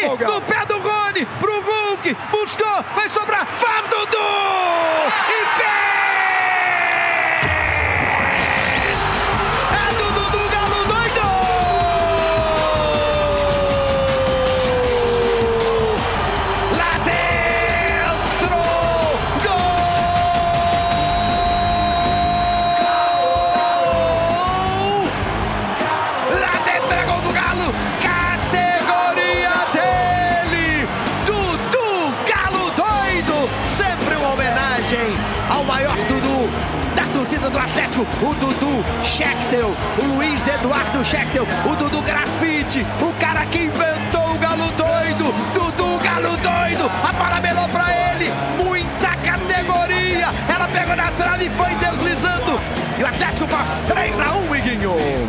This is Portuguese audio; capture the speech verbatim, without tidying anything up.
gol, no pé do Rony, pro Hulk, buscou, vai sobrar, faz Dudu! E fez! É Dudu do Galo doido! Lá dentro! Gol! Lá dentro é gol do Galo! Categoria dele! Dudu Galo doido! Sempre uma homenagem ao maior Dudu da torcida do Atlético, o Dudu Schechtel, o Luiz Eduardo Schechtel, o Dudu Grafite, o cara que inventou o Galo doido, Dudu Galo doido, a bola melou pra ele, muita categoria, ela pegou na trave e foi deslizando, e o Atlético faz três a um, Iguinho.